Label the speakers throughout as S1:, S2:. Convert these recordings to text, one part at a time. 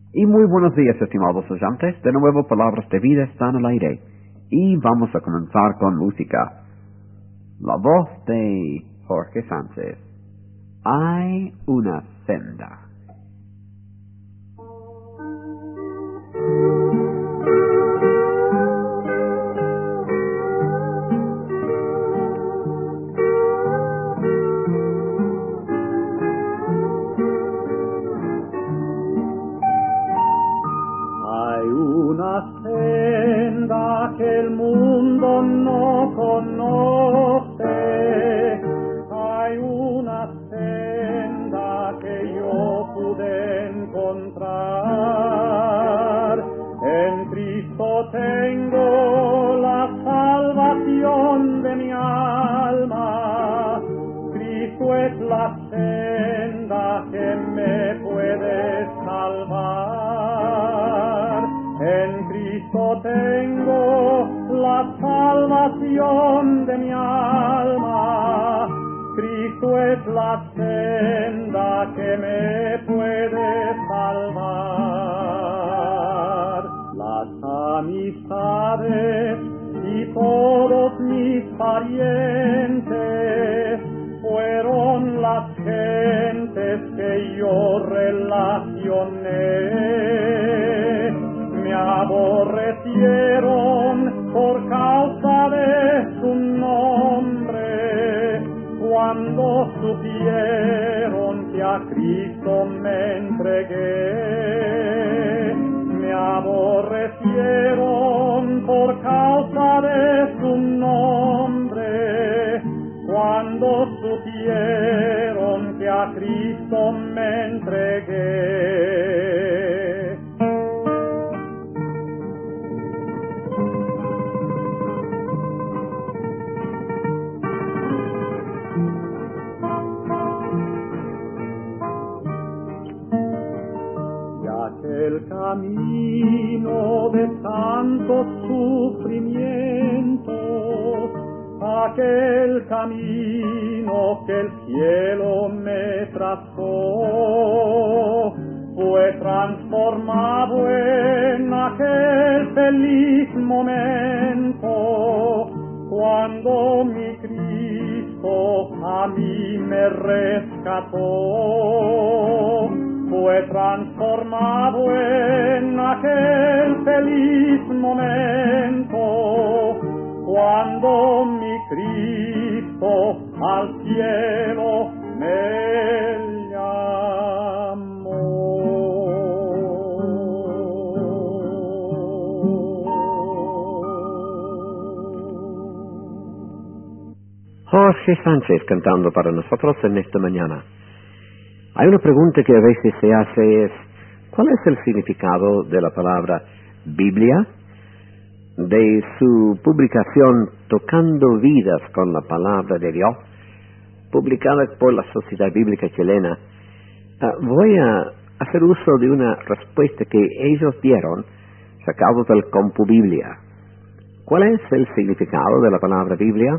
S1: Y muy buenos días, estimados oyentes. De nuevo, Palabras de Vida están al aire. Y vamos a comenzar con música. La voz de Jorge Sánchez. Hay una senda.
S2: Que el mundo no conoce, hay una senda que yo pude encontrar. En Cristo tengo la salvación de mi alma. Cristo es la senda que me puede salvar. En Cristo tengo la salvación de mi alma. Cristo es la senda que me puede salvar. Las amistades y todos mis parientes fueron las gentes que yo relacioné. Me aborrecieron por causa de su nombre, cuando supieron que a Cristo me entregué. Me aborrecieron por causa de su nombre, cuando supieron que a Cristo me entregué. El camino de tantos sufrimientos, aquel camino que el cielo me trazó, fue transformado en aquel feliz momento, cuando mi Cristo a mí me rescató. Fue transformado en aquel feliz momento, cuando mi Cristo al cielo me llamó.
S1: Jorge Sánchez cantando para nosotros en esta mañana. Hay una pregunta que a veces se hace es, ¿cuál es el significado de la palabra Biblia? De su publicación Tocando Vidas con la Palabra de Dios, publicada por la Sociedad Bíblica Chilena, voy a hacer uso de una respuesta que ellos dieron sacado del Compu Biblia. ¿Cuál es el significado de la palabra Biblia?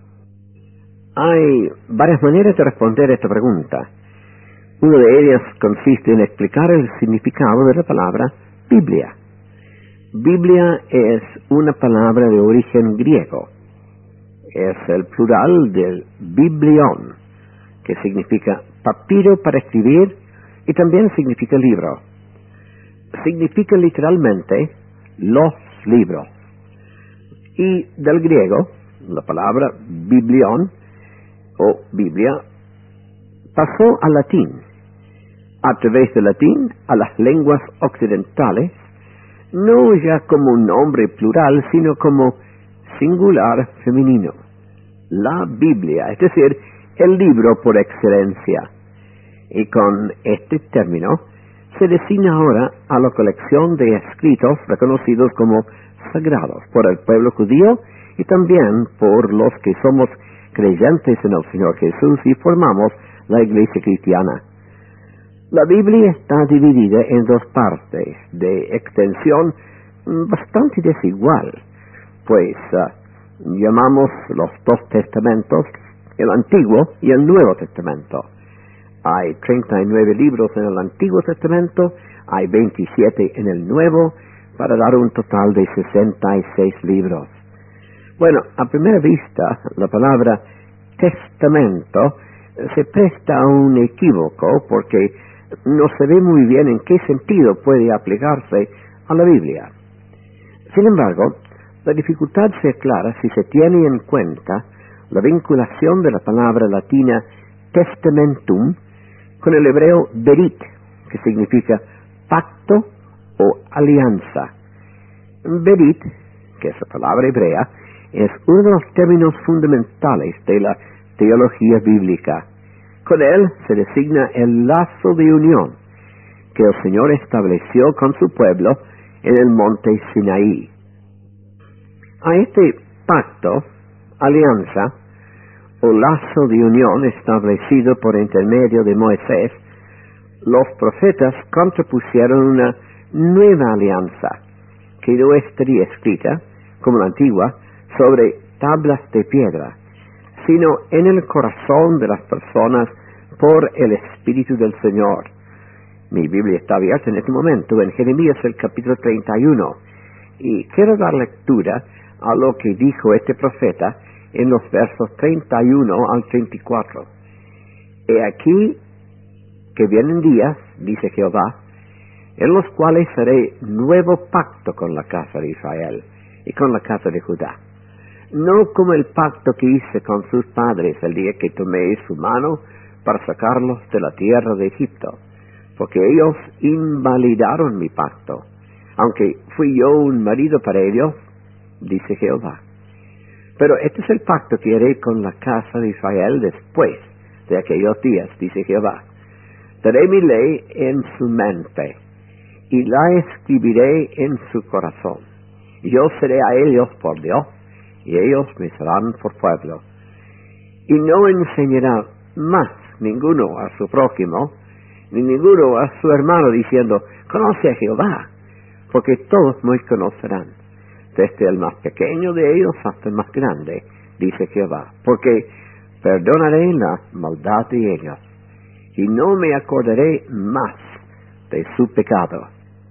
S1: Hay varias maneras de responder esta pregunta. Una de ellas consiste en explicar el significado de la palabra Biblia. Biblia es una palabra de origen griego. Es el plural del biblion, que significa papiro para escribir y también significa libro. Significa literalmente los libros. Y del griego, la palabra biblion o Biblia pasó al latín. A través del latín a las lenguas occidentales, no ya como un nombre plural, sino como singular femenino. La Biblia, es decir, el libro por excelencia. Y con este término se designa ahora a la colección de escritos reconocidos como sagrados por el pueblo judío y también por los que somos creyentes en el Señor Jesús y formamos la Iglesia cristiana. La Biblia está dividida en dos partes de extensión bastante desigual, pues llamamos los dos testamentos, el Antiguo y el Nuevo Testamento. Hay 39 libros en el Antiguo Testamento, hay 27 en el Nuevo, para dar un total de 66 libros. Bueno, a primera vista, la palabra testamento se presta a un equívoco porque no se ve muy bien en qué sentido puede aplicarse a la Biblia. Sin embargo, la dificultad se aclara si se tiene en cuenta la vinculación de la palabra latina testamentum con el hebreo berit, que significa pacto o alianza. Berit, que es la palabra hebrea, es uno de los términos fundamentales de la teología bíblica. Con él se designa el lazo de unión que el Señor estableció con su pueblo en el monte Sinaí. A este pacto, alianza o lazo de unión establecido por intermedio de Moisés, los profetas contrapusieron una nueva alianza que no estaría escrita, como la antigua, sobre tablas de piedra, sino en el corazón de las personas por el Espíritu del Señor. Mi Biblia está abierta en este momento en Jeremías el capítulo 31, y quiero dar lectura a lo que dijo este profeta en los versos 31 al 34. He aquí que vienen días, dice Jehová, en los cuales haré nuevo pacto con la casa de Israel y con la casa de Judá. No como el pacto que hice con sus padres el día que tomé su mano para sacarlos de la tierra de Egipto, porque ellos invalidaron mi pacto, aunque fui yo un marido para ellos, dice Jehová. Pero este es el pacto que haré con la casa de Israel después de aquellos días, dice Jehová. Daré mi ley en su mente, y la escribiré en su corazón. Y yo seré a ellos por Dios, y ellos me serán por pueblo. Y no enseñará más ninguno a su prójimo, ni ninguno a su hermano, diciendo, conoce a Jehová, porque todos me conocerán, desde el más pequeño de ellos hasta el más grande, dice Jehová, porque perdonaré la maldad de ellos, y no me acordaré más de su pecado.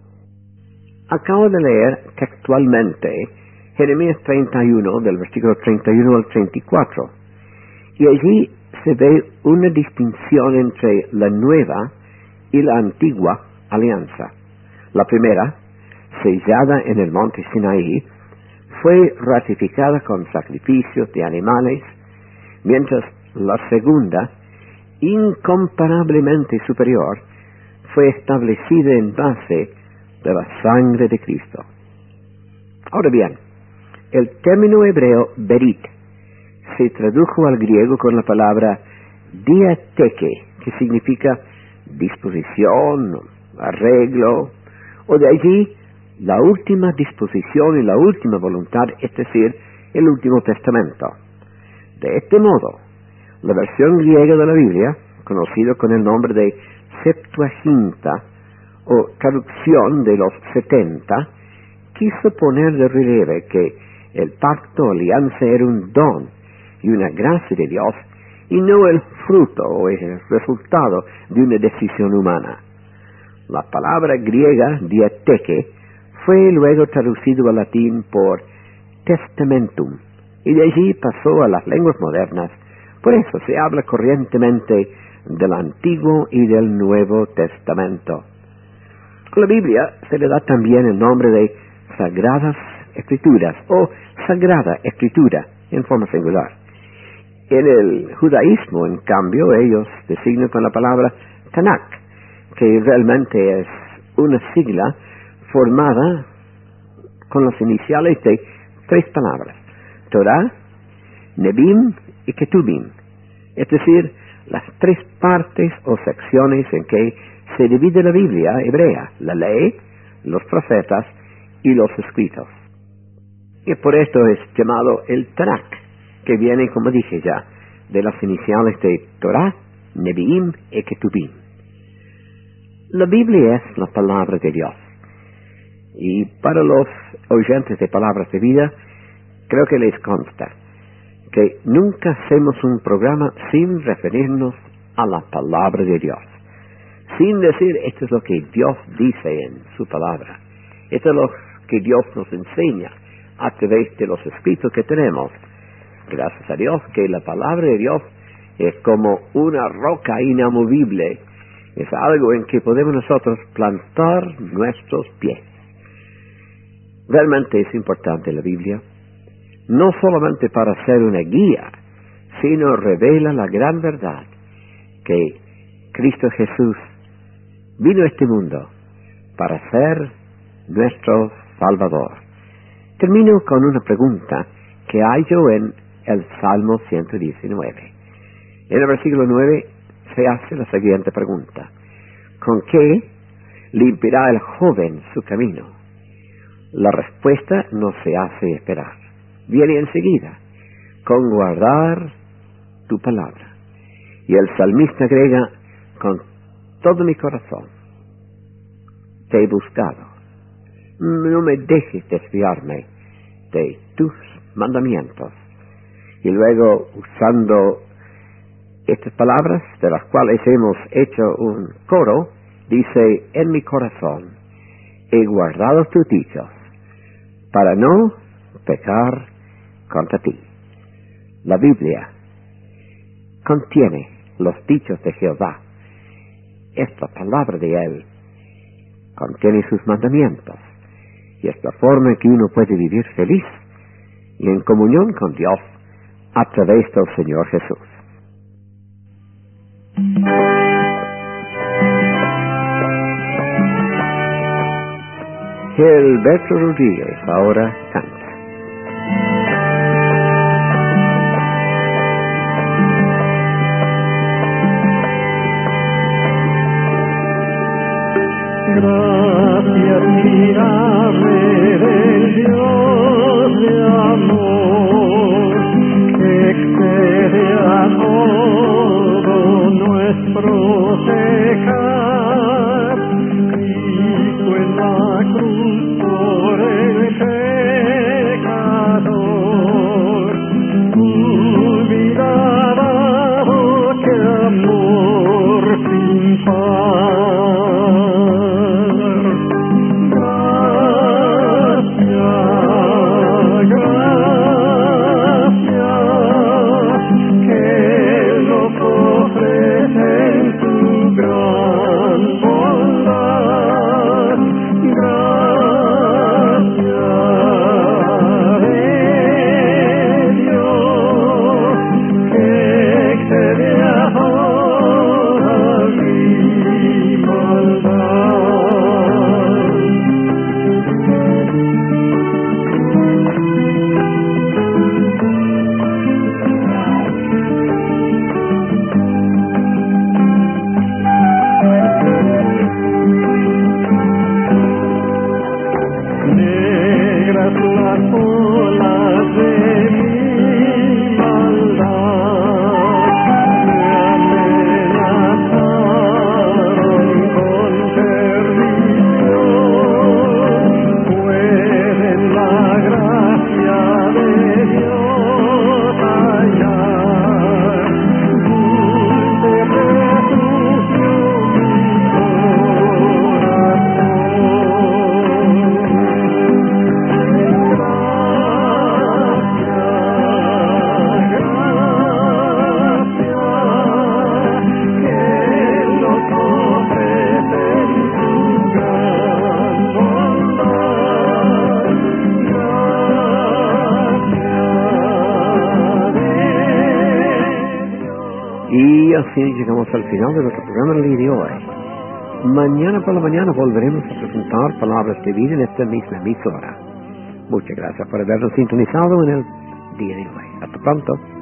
S1: Acabo de leer textualmente Jeremías 31, del versículo 31 al 34, y allí se ve una distinción entre la nueva y la antigua alianza. La primera, sellada en el monte Sinaí, fue ratificada con sacrificios de animales, mientras la segunda, incomparablemente superior, fue establecida en base de la sangre de Cristo. Ahora bien, el término hebreo berit se tradujo al griego con la palabra diateke, que significa disposición, arreglo, o de allí la última disposición y la última voluntad, es decir, el último testamento. De este modo, la versión griega de la Biblia, conocida con el nombre de Septuaginta, o traducción de los 70, quiso poner de relieve que el pacto o alianza era un don y una gracia de Dios, y no el fruto o el resultado de una decisión humana. La palabra griega diateke fue luego traducido al latín por testamentum, y de allí pasó a las lenguas modernas. Por eso se habla corrientemente del Antiguo y del Nuevo Testamento. A la Biblia se le da también el nombre de Sagradas Escrituras o Sagrada Escritura en forma singular. En el judaísmo, en cambio, ellos designan con la palabra Tanakh, que realmente es una sigla formada con las iniciales de 3 palabras: Torah, Nebim y Ketubim, es decir, las 3 partes o secciones en que se divide la Biblia hebrea: la ley, los profetas y los escritos. Y por esto es llamado el Tanakh, que viene, como dije ya, de las iniciales de Torah, Nevi'im y Ketubim. La Biblia es la palabra de Dios. Y para los oyentes de Palabras de Vida, creo que les consta que nunca hacemos un programa sin referirnos a la palabra de Dios. Sin decir, esto es lo que Dios dice en su palabra. Esto es lo que Dios nos enseña a través de los escritos que tenemos. Gracias a Dios que la palabra de Dios es como una roca inamovible. Es algo en que podemos nosotros plantar nuestros pies. Realmente es importante la Biblia, no solamente para ser una guía, sino revela la gran verdad que Cristo Jesús vino a este mundo para ser nuestro Salvador. Termino con una pregunta que hallo en el Salmo 119. En el versículo 9 se hace la siguiente pregunta: ¿con qué limpiará el joven su camino? La respuesta no se hace esperar. Viene enseguida: con guardar tu palabra. Y el salmista agrega: con todo mi corazón te he buscado. No me dejes desviarme de tus mandamientos. Y luego, usando estas palabras, de las cuales hemos hecho un coro, dice: en mi corazón he guardado tus dichos, para no pecar contra ti. La Biblia contiene los dichos de Jehová. Esta palabra de Él contiene sus mandamientos. Y es la forma en que uno puede vivir feliz y en comunión con Dios a través del Señor Jesús. Gilberto Rodríguez ahora canta.
S2: Gracias, mirable del Dios de amor, que excede a todo nuestro pecar. Cristo en la cruz por el pecador, tu vida dado, que amor sin par.
S1: Y así llegamos al final de nuestro programa del día de hoy. Mañana por la mañana volveremos a presentar palabras de vida en esta misma emisora. Muchas gracias por habernos sintonizado en el día de hoy. Hasta pronto.